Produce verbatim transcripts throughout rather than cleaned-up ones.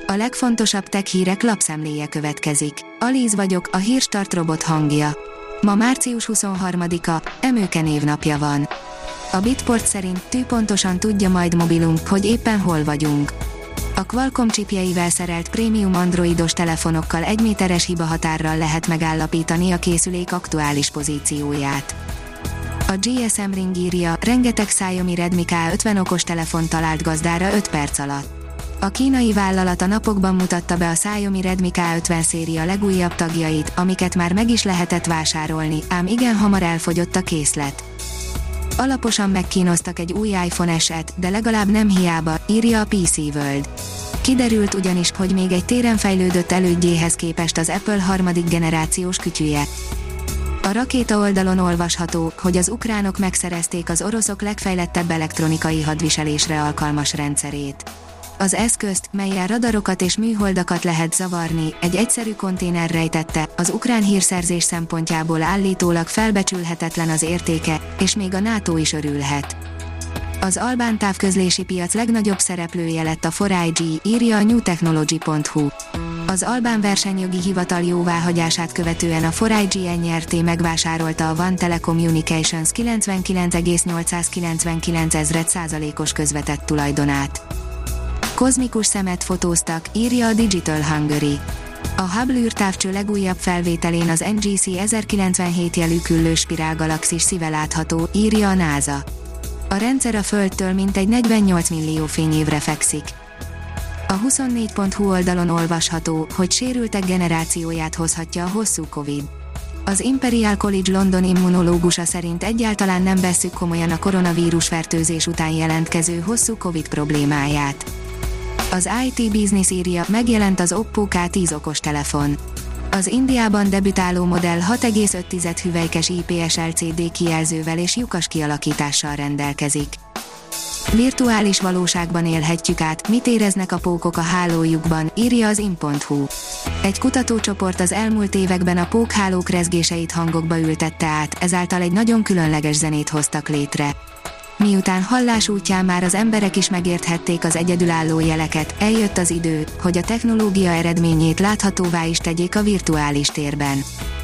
A legfontosabb tech hírek lapszemléje következik. Alíz vagyok, a Hírstart robot hangja. Ma március huszonharmadika, Emőke névnapja van. A Bitport szerint tűpontosan tudja majd mobilunk, hogy éppen hol vagyunk. A Qualcomm csipjeivel szerelt prémium androidos telefonokkal egy méteres hibahatárral lehet megállapítani a készülék aktuális pozícióját. A gé es em Ring írja, rengeteg Xiaomi Redmi ká ötven okostelefon talált gazdára öt perc alatt. A kínai vállalat a napokban mutatta be a Xiaomi Redmi ká ötven széria legújabb tagjait, amiket már meg is lehetett vásárolni, ám igen hamar elfogyott a készlet. Alaposan megkínoztak egy új iPhone es et, de legalább nem hiába, írja a pé cé World. Kiderült ugyanis, hogy még egy téren fejlődött elődjéhez képest az Apple harmadik generációs kütyüje. A rakéta oldalon olvasható, hogy az ukránok megszerezték az oroszok legfejlettebb elektronikai hadviselésre alkalmas rendszerét. Az eszközt, mellyel radarokat és műholdakat lehet zavarni, egy egyszerű konténer rejtette, az ukrán hírszerzés szempontjából állítólag felbecsülhetetlen az értéke, és még a NATO is örülhet. Az albán távközlési piac legnagyobb szereplője lett a négy G, írja a newtechnology pont hu. Az albán versenyjogi hivatal jóváhagyását követően a négy G en er té megvásárolta a One Telecommunications kilencvenkilenc egész nyolcszázkilencvenkilenc ezred százalékos közvetett tulajdonát. Kozmikus szemet fotóztak, írja a Digital Hungary. A Hubble űrtávcső legújabb felvételén az en gé cé ezerkilencvenhét jelű küllő spirálgalaxis szíve látható, írja a NASA. A rendszer a Földtől mintegy negyvennyolc millió fényévre fekszik. A huszonnégy pont hu oldalon olvasható, hogy sérültek generációját hozhatja a hosszú Covid. Az Imperial College London immunológusa szerint egyáltalán nem vesszük komolyan a koronavírus fertőzés után jelentkező hosszú Covid problémáját. Az i té Business írja, megjelent az Oppo ká tíz okostelefon. Az Indiában debütáló modell hat egész öt hüvelykes i pé es el cé dé kijelzővel és lyukas kialakítással rendelkezik. Virtuális valóságban élhetjük át, mit éreznek a pókok a hálójukban, írja az in pont hu. Egy kutatócsoport az elmúlt években a pókhálók rezgéseit hangokba ültette át, ezáltal egy nagyon különleges zenét hoztak létre. Miután hallás útján már az emberek is megérthették az egyedülálló jeleket, eljött az idő, hogy a technológia eredményét láthatóvá is tegyék a virtuális térben.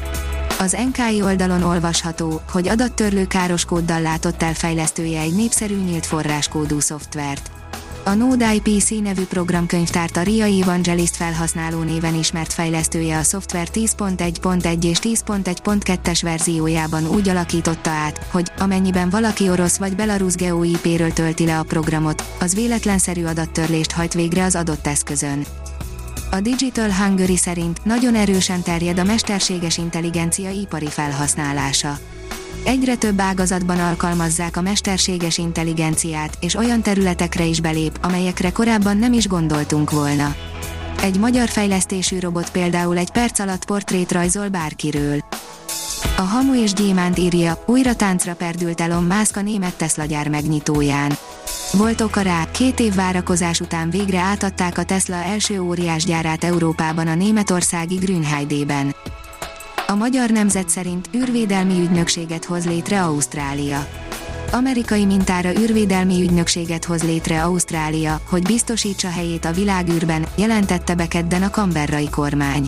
Az en ká i oldalon olvasható, hogy adattörlő káros kóddal látott el fejlesztője egy népszerű nyílt forráskódú szoftvert. A NodeIPC nevű programkönyvtárt a Ria Evangelist felhasználó néven ismert fejlesztője a szoftver tíz pont egy pont egy és tíz pont egy pont kettes verziójában úgy alakította át, hogy amennyiben valaki orosz vagy belarusz geo i pé-ről tölti le a programot, az véletlenszerű adattörlést hajt végre az adott eszközön. A Digital Hungary szerint nagyon erősen terjed a mesterséges intelligencia ipari felhasználása. Egyre több ágazatban alkalmazzák a mesterséges intelligenciát, és olyan területekre is belép, amelyekre korábban nem is gondoltunk volna. Egy magyar fejlesztésű robot például egy perc alatt portrét rajzol bárkiről. A Hamu és Gyémánt írja, újra táncra perdült Elon Musk a német Tesla gyár megnyitóján. Volt oka rá, két év várakozás után végre átadták a Tesla első óriásgyárát Európában a németországi Grünheidében. A Magyar Nemzet szerint űrvédelmi ügynökséget hoz létre Ausztrália. Amerikai mintára űrvédelmi ügynökséget hoz létre Ausztrália, hogy biztosítsa helyét a világűrben, jelentette be kedden a canberrai kormány.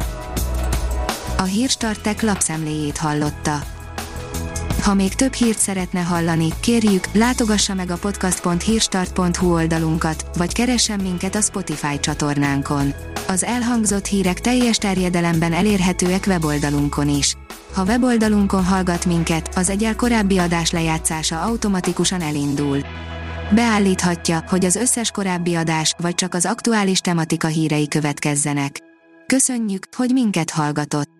A Hírstart Tech lapszemléjét hallotta. Ha még több hírt szeretne hallani, kérjük, látogassa meg a podcast pont hírstart pont hu oldalunkat, vagy keressen minket a Spotify csatornánkon. Az elhangzott hírek teljes terjedelemben elérhetőek weboldalunkon is. Ha weboldalunkon hallgat minket, az egyel korábbi adás lejátszása automatikusan elindul. Beállíthatja, hogy az összes korábbi adás, vagy csak az aktuális tematika hírei következzenek. Köszönjük, hogy minket hallgatott!